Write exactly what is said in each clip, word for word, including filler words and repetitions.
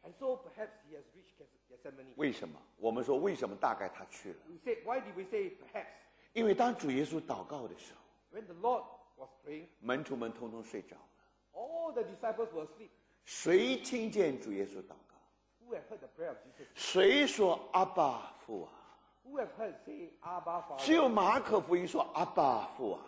And so perhaps he has reached Gethsemane. 为什么？我们说为什么？大概他去了， We say, why did we say perhaps? 因为当主耶稣祷告的时候， When the Lord was praying, 门徒们通通睡着了。 all the disciples were asleep. 谁听见主耶稣祷告？ Who have heard the prayer of Jesus? 谁说阿爸父啊？ Who have heard say, Abba, 只 Father? 有马可福音说阿爸父啊。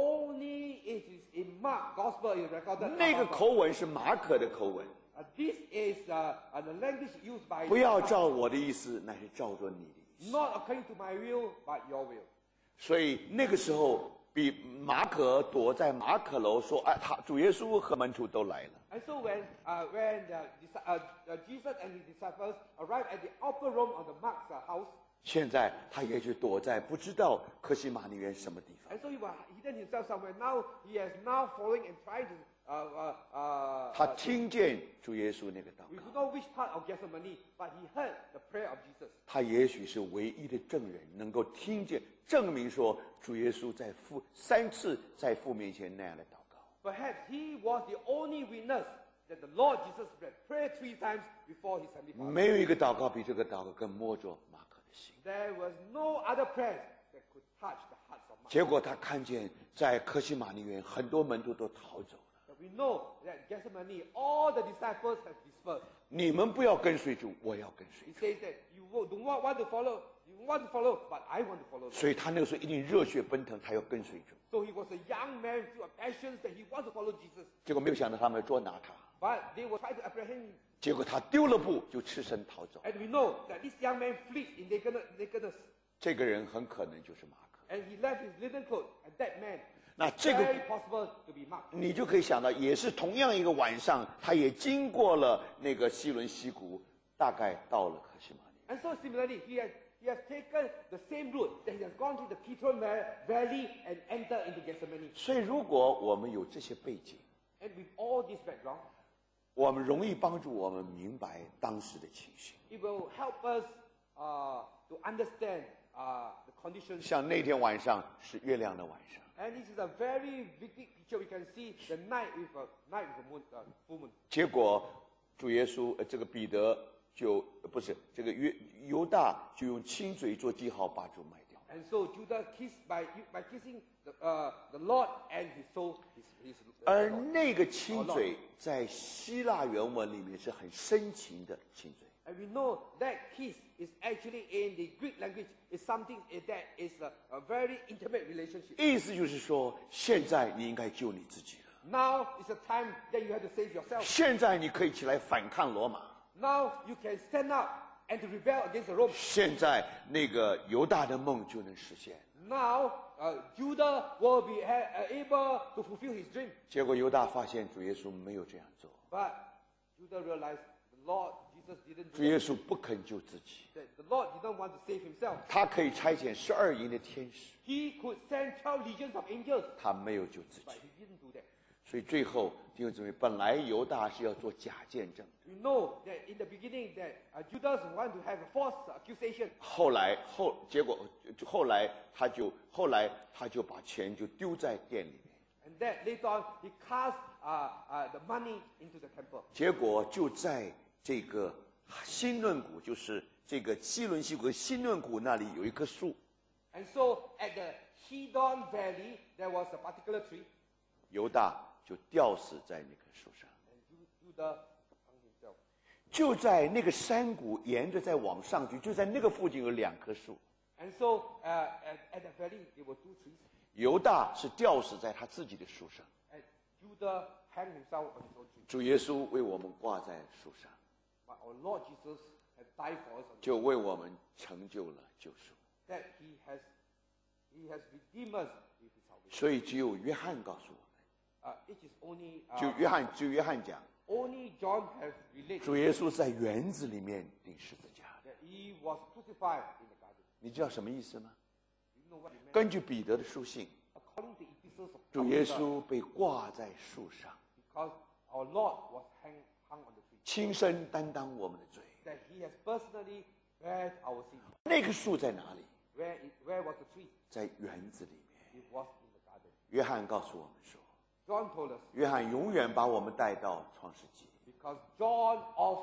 Only it is in Mark Gospel is recorded. 那个 Abba, 口吻是马可的口吻， Uh, this is uh, uh, the language used by 不要照我的意思，乃是照着你的意思。 not according to my will, but your will. 所以那个时候，比马可躲在马可楼说：“哎，他主耶稣和门徒都来了。 And so when uh, when the, dis- uh, uh, Jesus and his disciples arrived at the upper room of the Mark's uh, house, ” 现在他也许躲在不知道科西玛尼园什么地方。 and so he was hidden himself somewhere. Now he is now following and trying to. Uh, uh, uh, 他 uh, 听见主耶稣那个祷 we 告， do not know which part of Gethsemane, but he heard the prayer of Jesus. 他也许是唯一的证人，能够听见证明说主耶稣在父三次在父面前那样的祷告。 Perhaps he was the only witness that the Lord Jesus prayed three times before his heavenly Father. 没有一个祷告比这个祷告更摸着马可的心。 There was no other prayer that could touch the hearts of man. 结果他看见在科西玛尼园，很多门徒都逃走了。 But we know that Gethsemane, all the disciples have dispersed. 你们不要跟随主，我要跟随 He 主。 says that you wo- do not want to follow, you want to follow, but I want to follow. 所以他那个时候一定热血奔腾，他要跟随主。 So he was a young man full of passions that he wants to follow Jesus. 结果没有想到他们捉拿他， But they will try to apprehend him. 结果他丢了步就赤身逃走。 And we know that this young man fled in nakedness, nakedness. 这个人很可能就是马可。 And he left his linen coat, and that man, 那这个 very possible to be Mark. 你就可以想到，也是同样一个晚上，他也经过了那个西伦西谷，大概到了科西玛尼。 And so similarly, he has, he has taken the same route that he has gone through the Kidron Va- Valley and entered into Gethsemane. 所以，如果我们有这些背景， And with all this background, 我们容易帮助我们明白当时的情形。 it will help us uh, to understand uh, the conditions. 像那天晚上是月亮的晚上， And this is a very vivid picture. We can see the night with a night with a moon, uh, full moon. 结果主耶稣呃这个彼得就呃不是这个约犹大就用亲嘴做记号把主卖掉。 And so Judah kissed by by kissing the, uh, the Lord, and he sold his his. uh, 而 Lord. 那个亲嘴在希腊原文里面是很深情的亲嘴。 And we know that kiss is actually in the Greek language is something that is a, a very intimate relationship. 意思就是说，现在你应该救你自己了。 Now is the time that you have to save yourself. 现在你可以起来反抗罗马。 Now you can stand up and to rebel against the Romans. 现在那个犹大的梦就能实现。 Now uh, Judah will be ha- uh, able to fulfill his dream. 结果犹大发现主耶稣没有这样做， But Judah realized the Lord Jesus didn't 主 do 耶 that. 稣不肯救自己。 That the Lord did not want to save himself. 他可以差遣十二营的天使， He could send twelve legions of angels, 他没有救自己 but。he didn't do that. 所以最后弟兄姊妹，本来犹大是要做假见证， We know that in the beginning that uh, Judas want to have a false accusation. 后来后结果就后来他就后来他就把钱就丢在店里面， And that later on, he cast uh, uh, the money into the temple. 结果就在这个新论谷，就是这个西伦西谷和新论谷那里有一棵树， And so at the Hedon Valley, there was a particular tree. 犹大就吊死在那棵树上。 And Ju- Judah hung himself. 就在那个山谷沿着再往上去，就在那个附近有两棵树。 And so uh, at, at the valley, there were two trees. 犹大是吊死在他自己的树上， And Judah hanged himself on his own tree. 主耶稣为我们挂在树上， But our Lord Jesus has died for us on the 就为我们成就了救赎。 that he has he has redeemed us with his salvation. 所以只有约翰告诉我 Uh, it is only 们，就 uh, 约翰就约翰讲， only John has related 主耶稣在园子里面钉十字架的。 that he was crucified in the garden. 你知道什么意思吗？ You know what he meant? 根据彼得的书信， According to epistles of 主耶 Peter, 稣被挂在树上， because our Lord was hang, hung on the tree, 亲身担当我们的罪。 that he has personally bear our sin. 那棵树在哪里？ Where it, where was the tree? 在园子里面。 It was in the garden. 约翰告诉我们说， John told us 约翰永远把我们带到创世纪。 because John often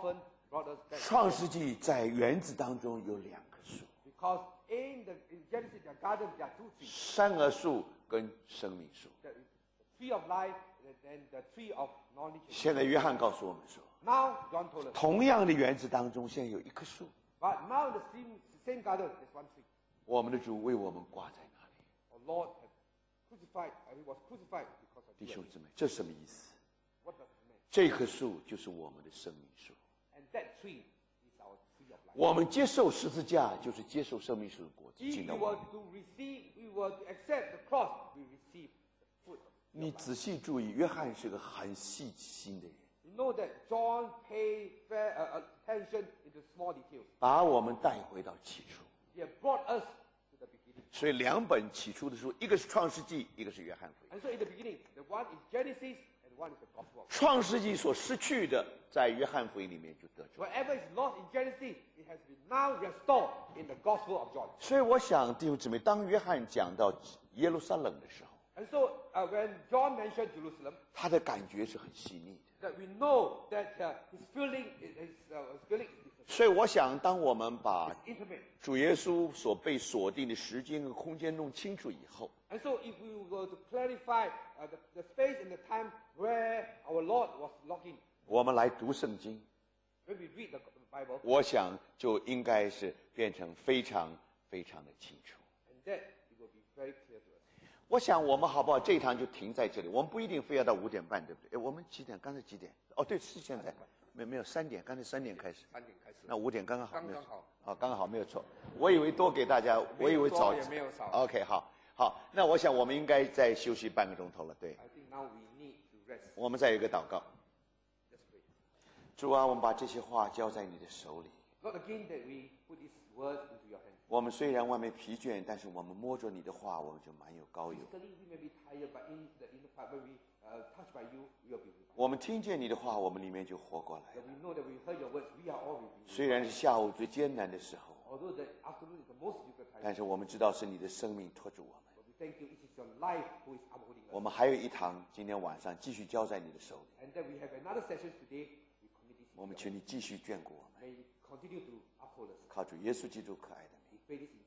brought us back. 创世纪在园子当中有两棵树， Because in the in Genesis, the garden, there are two trees. 善恶树跟生命树。 The, the tree of life and the tree of knowledge. 现在约翰告诉我们说， Now, John told us. 同样的园子当中，现在有一棵树， But now in the same, same garden, there's one tree. 我们的主为我们挂在那里。 Our Lord had crucified, and he was crucified because of 弟 you. 兄姊妹，这什么意思？ What does it mean? 这棵树就是我们的生命树。 And that tree is our tree of life. 我们接受十字架，就是接受生命树的果子 If 进 we 到 were 我们。 to receive, we were to accept the cross, we receive the fruit. 你仔细注意，约翰是个很细心的人， You know that John paid fair, uh, attention into small details. 把我们带回到起初。 He had brought us to the beginning. 所以两本起初的书，一个是创世纪，一个是约翰福音。 And so in the beginning, the one is Genesis and one is the Gospel. 创世纪所失去的，在约翰福音里面就得着。 Whatever is lost in Genesis, it has been now restored in the Gospel of John. 所以我想弟兄姊妹，当约翰讲到耶路撒冷的时候， And so uh, when John mentioned Jerusalem, 他的感觉是很细腻的。 that we know that uh, his feeling is, is, uh, his feeling is 所以我想，当我们把 intimate. 主耶稣所被锁定的时间和空间弄清楚以后， And so if we were to clarify uh, the, the space and the time where our Lord was locked in, 我们来读圣经， when we read the, the Bible, 我想就应该是变成非常非常的清楚。 and that it will be very clear to us. 我想我们好不好？这一堂就停在这里，我们不一定非要到五点半，对不对？哎，我们几点？刚才几点？哦，对，是现在，没没有三点，刚才三点开始， 三点开始。 那五点刚刚好，没有刚刚好啊，刚刚好，没有错。我以为多给大家，我以为早没有多也没有少 OK， 好，好，那我想我们应该再休息半个钟头了，对。 I think now we need to rest. 我们再有一个祷告， Let's pray. 主啊，我们把这些话交在你的手里。 Lord, again that we put these words into your hands. 我们虽然外面疲倦，但是我们摸着你的话，我们就满有高油。 Physically we may be tired, but in the inner part when we uh, touched by you, we will be renewed. 我们听见你的话，我们里面就活过来 That 了。 we know that we heard your words, we are all renewed. 虽然是下午最艰难的时候， Although the afternoon is the most difficult time, 但是我们知道是你的生命托住我们。 but we thank you, it is your life who is upholding 我 us. 们还有一堂，今天晚上继续交在你的手里。 And that we have another session today, we commit this 我们 to 求你继续眷顾我们， you. May you continue to uphold us. 靠主耶稣基督可爱的名。 We pray this in